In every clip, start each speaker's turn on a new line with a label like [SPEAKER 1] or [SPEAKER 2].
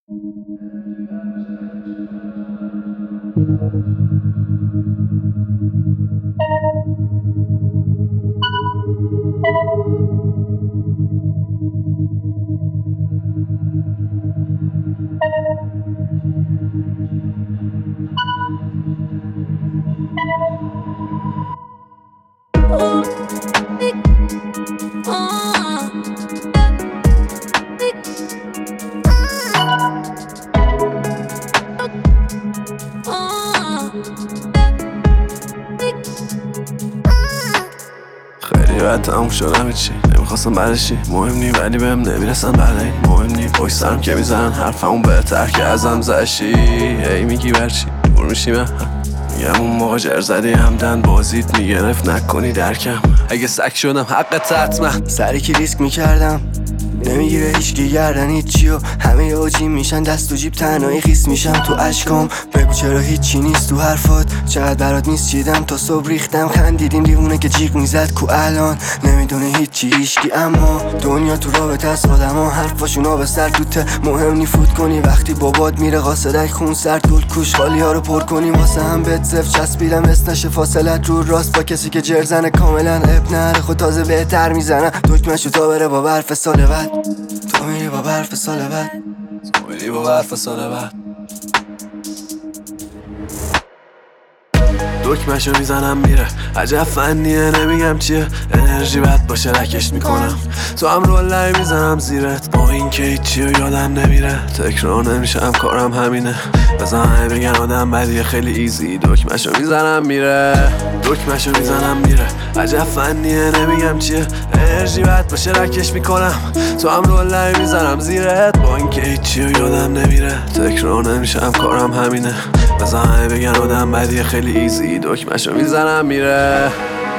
[SPEAKER 1] خیلی باید تموم شدم هیچی نمیخواستم بعدشی مهم نی ولی بهم نمیرسن بعدی مهم نی پشت سرم که میزنن حرفمون بهتر که ازم زشی هی میگی برچی دور میشی من میگم اون موقع جر زدی همدن بازیت میگرفت نکنی درکم اگه سگ شدم حقت حتما
[SPEAKER 2] سری که ریسک میکردم نمیگیره هیچکی گردن هیچی و همه اوجی میشن دست و جیب تنهایی خیس میشم تو اشکام بگو چرا هیچی نیست تو حرفات چقدر برات نیست چیدم تا صبح ریختم خندیدیم دیوونه که جیغ میزد کو الان نمیدونه هیچی هیچکی اما دنیا تو رابطه است آدما حرفاشون آب سر توته مهم نی فوت کنی وقتی بابات میره قاصدک خون سر دل کوش خالی ها رو پر کنی واسه هم بهت صفر چسبیدم اسنش فاصلت رو راست با کسی که جرزنه کاملا اب نره خود تازه بهتر میزنه دکمه‌شو تا بره با برف سال بعد تو میری با برف سال بعد
[SPEAKER 1] تو میری با برف سال بعد دکمه‌شو میزنم میره عجب فنیه نمیگم چیه انرژی بد باشه رکش میکنم تو هم رولای میزنم زیرت با این که هیچی و یادم نمیره تکرار نمیشم کارم همینه بزن همه بگن آدم بدیه خیلی ایزی دکمه‌شو میزنم میره دکمه‌شو میزنم میره عجب فنیه نمیگم چیه انرژی بد باشه رکش میکنم تو هم رولای میزنم زیرت با این که هیچی و یادم نمیره تکرار نمیشم کارم همینه بزن همه بگن آدم بدیه خیلی ایزی دکمه‌شو میزنم میره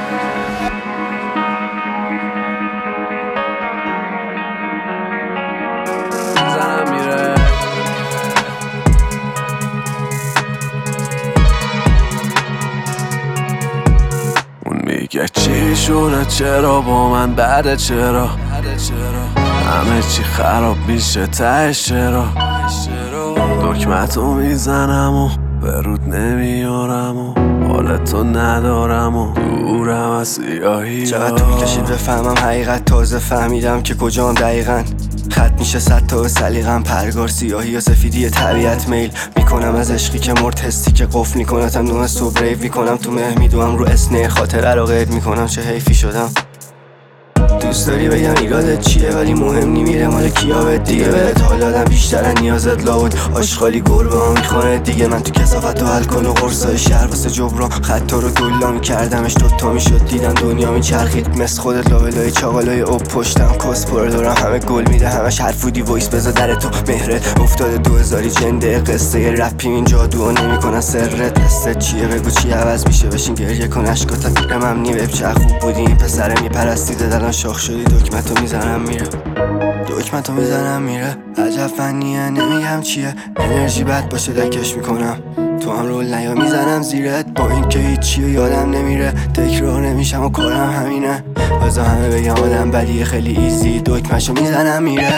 [SPEAKER 1] اون میگه چی شده چرا با من بعد چرا همه چی خراب میشه تهش چرا دکمه‌تو میزنم و به رود نمیارم و حالتو ندارم و دورم از سیاهی
[SPEAKER 2] چقدر طول کشید بفهمم حقیقت تازه فهمیدم که کجام دقیقاً خط میشه صد تا سلیقم پرگار سیاهی یا سفیدی طبیعت میل میکنم از عشقی که مرد حسی که قفل میکنتم نوع صبح ریو میکنم تو مه میدوام رو اسنه خاطره رو قید میکنم چه حیفی شدم دوست داری بگم ایرادت چیه ولی مهم نی میره مال کیابت دیگه بهت حال آدم بیشتر نیازت لاود آشغالی گربه ها میخوانه دیگه من تو کثافت و الکل و قرصای شهر واسه جبران خطا رو دولا میکردمش دوتا میشد دیدم دنیا میچرخید مثل خودت لابلای چاقالای اوب پشتم کس پر دورم همه گل میده همش حرفودی وایس بذار در تو مهرت افتاده 2000 جنده قصه رپی این جادو نمیکنن سرت قصه چیه بگو چی عوض میشه بشین گریه کن اشکاتم میرم هم نی چه خوب بودی این پسره میپرستیده دلان شاخ شدی دکمه‌تو میزنم میره دکمه‌تو میزنم میره عجب فنیه نمیگم چیه انرژی بد باشه دکش میکنم تو هم رول نیا میزنم زیرت با این که هیچی و یادم نمیره تکرار نمیشم و کارم همینه بذار همه بگم آدم بدیه خیلی ایزی دکمه‌شو میزنم میره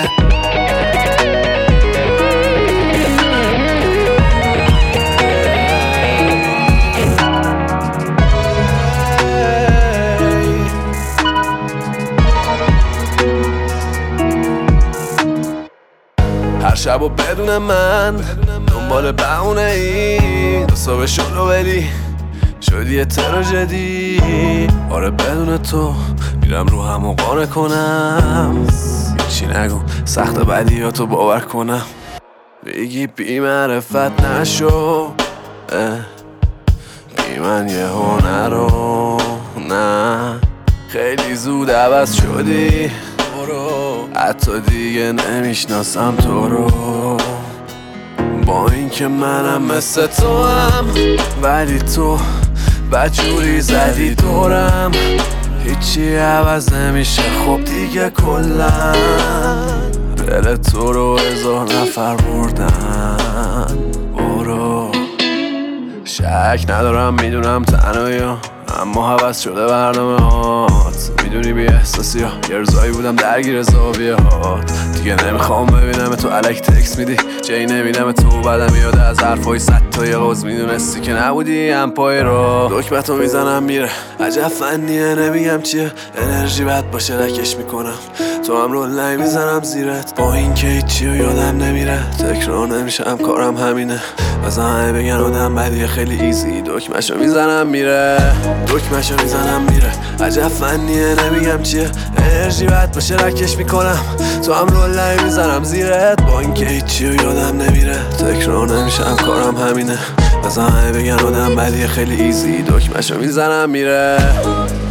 [SPEAKER 1] هر شب و بدون من دنبال بهونه ای دو صبح شلو بدی شدی یه تراژدی آره بدون تو میرم رو هم و قانع کنم هیچی نگو سخت بدیاتو باور کنم بگی بی معرفت نشو بی من یه هنرو نه خیلی زود عوض شدی حتی دیگه نمیشناسم تو رو با اینکه منم مثل تو هم ولی تو بدجوری زدی دورم هیچی عوض نمیشه خب دیگه کلن دل تو رو 1000 نفر بردن برو شک ندارم میدونم تنهایی اما حوض شده برنامه هات میدونی بی احساسی ها یه روزایی بودم درگیر زاویه ها دیگه نمیخوام ببینم تو الک تکس میدی جایی نمیدم تو بعدم یاد از حرفای 100 تا یه قوز میدونستی که نبودی هم پای را دکمتو میزنم میره عجب فنیه نمیگم چیه انرژی بد باشه رکش میکنم تو هم رول نمیزنم زیرت با این که هیچی و یادم نمیره تکرار نمیشم کارم همینه بزن بگن آدم بدیه خیلی ایزی دکمشو میزنم میره دکمشو میزنم میره عجب فنیه نمیگم چیه انرژی بد باشه رکش میکنم تو هم رول نمیزنم زیرت با این که هیچی و یادم نمیره تکرار نمیشم کارم همینه بزن بگن آدم بدیه خیلی ایزی دکمشو میزنم میره